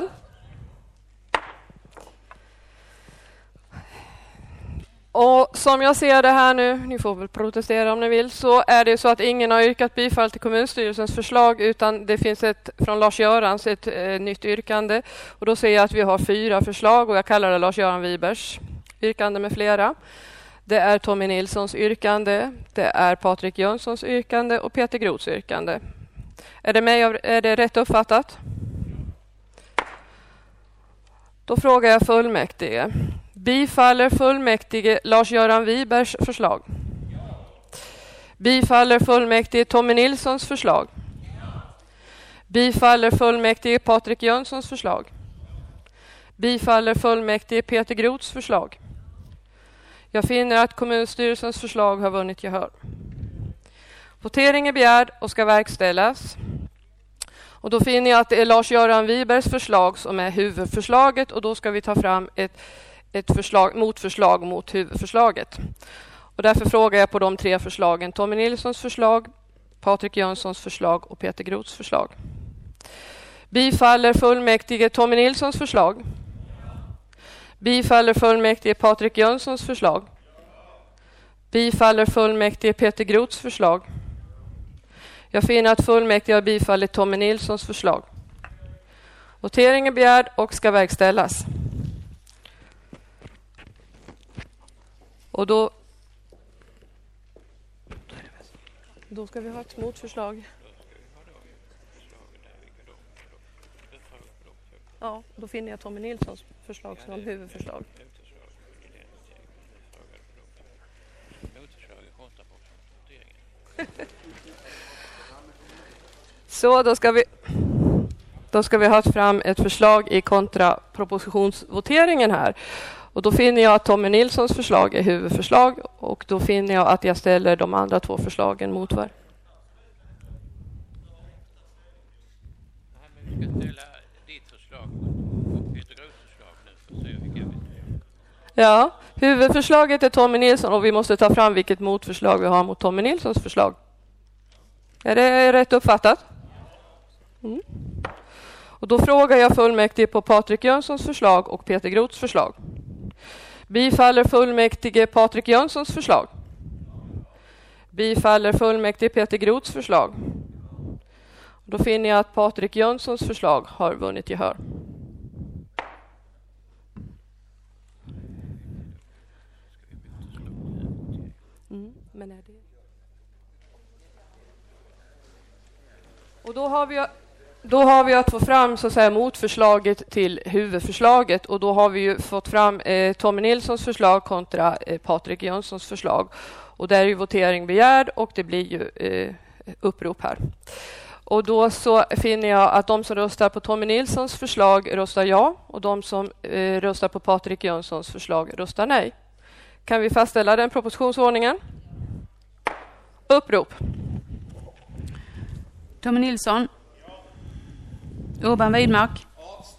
[SPEAKER 1] Och som jag ser det här nu, ni får väl protestera om ni vill, så är det så att ingen har yrkat bifall till kommunstyrelsens förslag utan det finns från Lars-Görans ett nytt yrkande. Och då ser jag att vi har 4 förslag och jag kallar det Lars-Göran Wibers yrkande med flera. Det är Tommy Nilssons yrkande, det är Patrik Jönssons yrkande och Peter Groths yrkande. Är det rätt uppfattat? Då frågar jag fullmäktige. Bifaller fullmäktige Lars-Göran Wibers förslag? Bifaller fullmäktige Tommy Nilssons förslag? Bifaller fullmäktige Patrik Jönssons förslag? Bifaller fullmäktige Peter Groths förslag? Jag finner att kommunstyrelsens förslag har vunnit gehör. Votering är begärd och ska verkställas. Och då finner jag att det är Lars-Göran Wibers förslag som är huvudförslaget och då ska vi ta fram ett motförslag mot huvudförslaget. Och därför frågar jag på de 3 förslagen. Tommy Nilssons förslag, Patrik Jönssons förslag och Peter Groths förslag. Bifaller fullmäktige Tommy Nilssons förslag? Bifaller fullmäktige Patrik Jönssons förslag? Bifaller fullmäktige Peter Groths förslag? Jag finner att fullmäktige har bifallit Tommy Nilssons förslag. Votering är begärd och ska verkställas. Och då ska vi ha ett motförslag. Ja, då finner jag Tommy Nilssons förslag som huvudförslag. Så då ska vi ha fram ett förslag i kontrapropositionsvoteringen här. Och då finner jag att Tommy Nilssons förslag är huvudförslag och då finner jag att jag ställer de andra 2 förslagen mot var. Ja, huvudförslaget är Tommy Nilsson och vi måste ta fram vilket motförslag vi har mot Tommy Nilssons förslag. Är det rätt uppfattat? Mm. Och då frågar jag fullmäktige på Patrik Jönssons förslag och Peter Groths förslag. Bifaller fullmäktige Patrik Jönssons förslag? Bifaller fullmäktige Peter Groths förslag? Då finner jag att Patrik Jönssons förslag har vunnit gehör. Men är det... Och då har vi att få fram så att säga motförslaget till huvudförslaget och då har vi ju fått fram Tommy Nilssons förslag kontra Patrik Jönssons förslag och där är ju votering begärd och det blir ju upprop här. Och då så finner jag att de som röstar på Tommy Nilssons förslag röstar ja och de som röstar på Patrik Jönssons förslag röstar nej. Kan vi fastställa den propositionsordningen? Upprop.
[SPEAKER 18] Tommy Nilsson. Urban Widmark.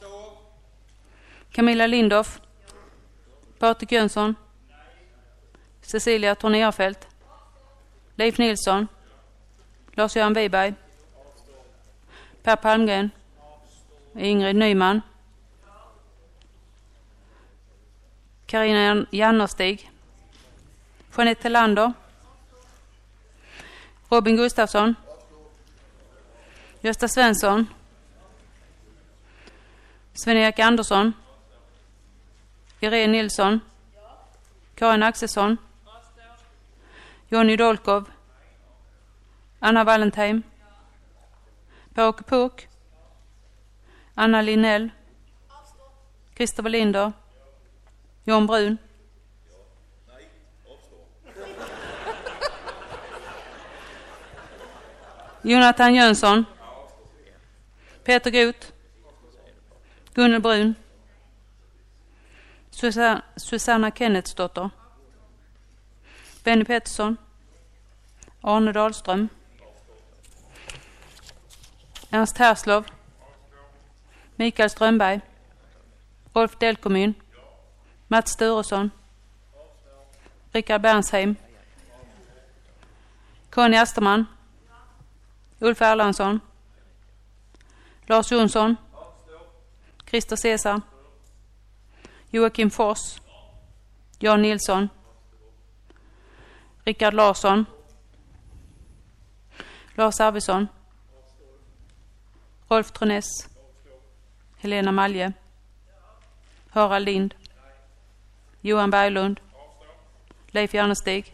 [SPEAKER 18] Camilla Lindorff. Patrik Jönsson. Cecilia Tornerfelt. Leif Nilsson. Lars-Göran Wiberg. Per Palmgren. Ingrid Nyman. Carina Jannerstig. Jeanette Tillander. Robin Gustafsson. Gösta Svensson. Sven-Erik Andersson. Irene Nilsson. Karin Axelsson. Jonny Dolkov. Anna Wallentheim. Per-Åke Puk. Anna Linell. Christopher Linder. John Brun. Jonathan Jönsson. Peter Goth. Gunnel Brun. Susanna Kennetsdotter. Benny Pettersson. Arne Dahlström. Ernst Herslov. Mikael Strömberg. Rolf Delkomyn. Mats Sturesson. Rickard Bernsheim. Conny Asterman. Ulf Erlandsson. Lars Jonsson. Christer Cesar. Joakim Fors. Jan Nilsson. Rickard Larsson. Lars Arvidsson. Rolf Trönäs. Helena Malje. Harald Lind. Johan Berglund. Leif Jarnestig.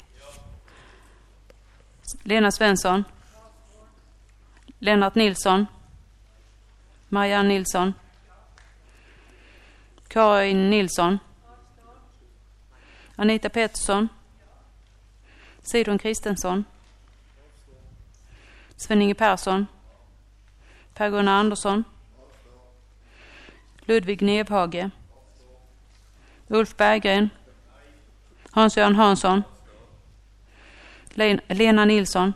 [SPEAKER 18] Lena Svensson. Lennart Nilsson. Marianne Nilsson. Karin Nilsson. Anita Pettersson. Sidon Kristensson. Sven-Inge Persson. Per-Gunnar Andersson. Ludvig Nevhage. Ulf Berggren. Hans-Göran Hansson. Lena Nilsson.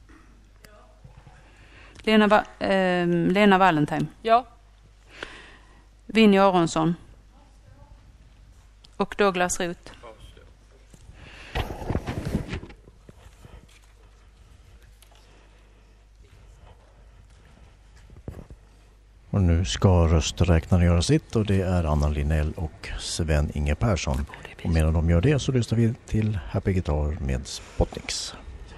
[SPEAKER 18] Lena Wallentheim.
[SPEAKER 1] Ja.
[SPEAKER 18] Vinnie Aronsson. Och Douglas Roth.
[SPEAKER 19] Och nu ska rösträknaren göra sitt och det är Anna Linell och Sven-Inge Persson. Och medan de gör det så lyssnar vi till Happy Guitar med Spotnix.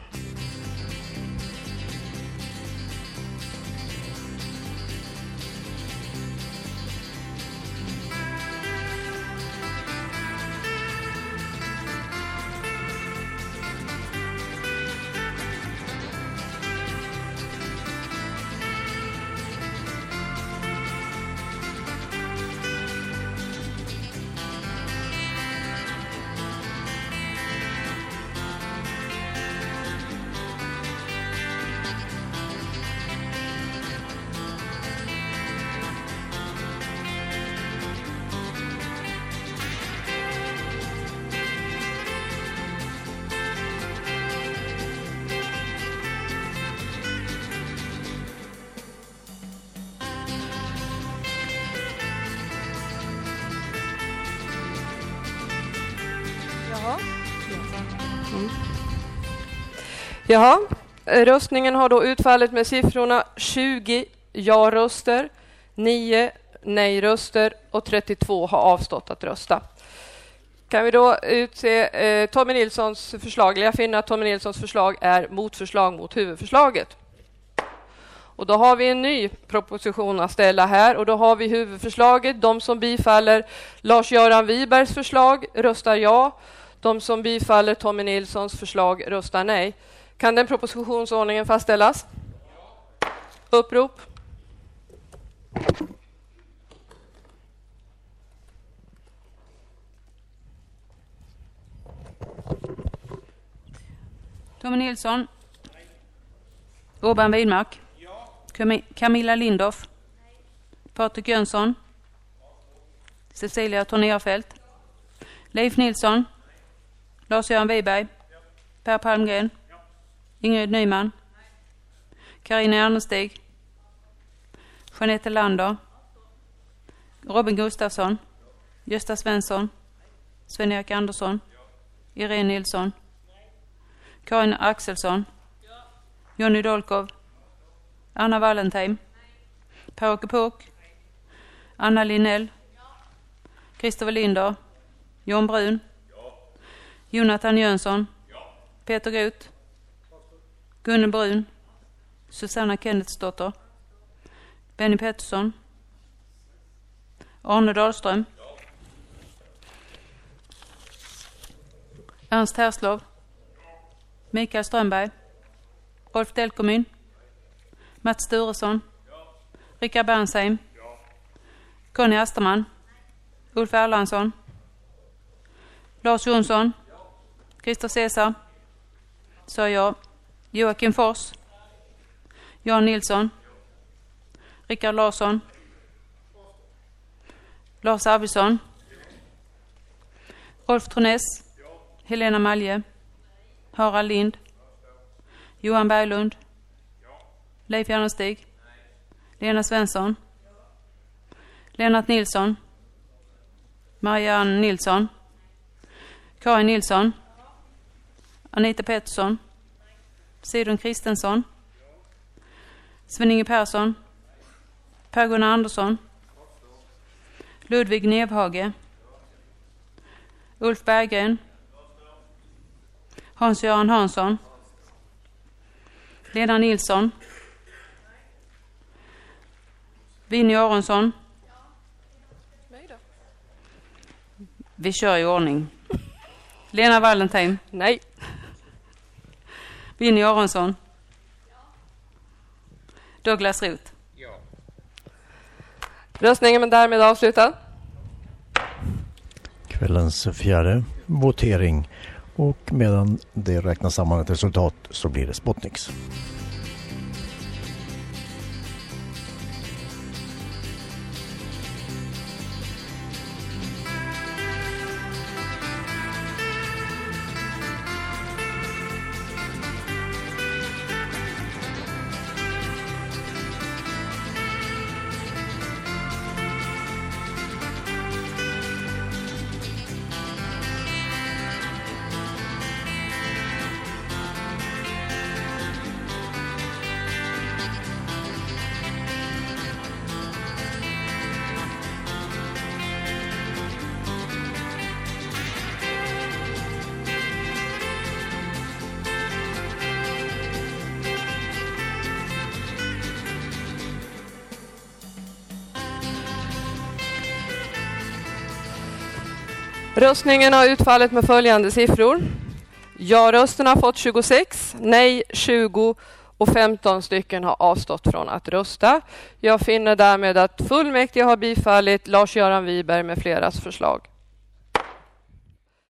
[SPEAKER 1] Jaha, röstningen har då utfallit med siffrorna 20 ja-röster, 9 nej-röster och 32 har avstått att rösta. Kan vi då utse Tommy Nilssons förslag? Jag finner att Tommy Nilssons förslag är motförslag mot huvudförslaget. Och då har vi en ny proposition att ställa här och då har vi huvudförslaget. De som bifaller Lars-Göran Wibergs förslag röstar ja. De som bifaller Tommy Nilssons förslag röstar nej. Kan den propositionsordningen fastställas? Upprop.
[SPEAKER 18] Tommy Nilsson. Urban Widmark. Camilla Lindorff. Patrik Jönsson. Cecilia Tornerfelt. Leif Nilsson. Lars-Göran Wiberg. Per Palmgren. Ingrid Nyman. Carina Ernestig. Jeanette Lander. Robin Gustafsson. Gösta Svensson. Sven-Erik Andersson. Irene Nilsson. Karin Axelsson. Jonny Dolkov. Anna Wallentheim. Per-Åke Påk. Anna Linell. Christopher Linder. John Brun. Jonathan Jönsson. Peter Groth. Gunnar Brun. Susanna Kennetsdotter. Benny Pettersson. Arne Dahlström. Ernst Herslov. Mikael Strömberg. Rolf Delkomyn. Mats Sturesson. Rickard Bernsheim. Conny Asterman. Ulf Erlandsson. Lars Jonsson. Christer Cesar. Så jag. Joakim Fors. Jan Nilsson. Rickard Larsson. Lars Arvidsson. Rolf Troness. Helena Malje. Harald Lind. Johan Berglund. Leif Järnestig. Lena Svensson. Lennart Nilsson. Marianne Nilsson. Karin Nilsson. Anita Pettersson. Sidon Kristensson. Sven-Inge Persson. Per-Gunnar Andersson. Ludvig Nevhage. Ulf Berggren. Hans-Göran Hansson. Lena Nilsson. Vinny Aronsson. Vi kör i ordning. Lena Wallentheim.
[SPEAKER 1] Nej.
[SPEAKER 18] Vinny Aronsson. Douglas Roth.
[SPEAKER 1] Röstningen är därmed avslutad.
[SPEAKER 19] Kvällens fjärde votering. Och medan det räknas samman ett resultat så blir det Spotniks.
[SPEAKER 1] Röstningen har utfallit med följande siffror. Ja-rösterna har fått 26, nej 20 och 15 stycken har avstått från att rösta. Jag finner därmed att fullmäktige har bifallit Lars-Göran Wiberg med fleras förslag.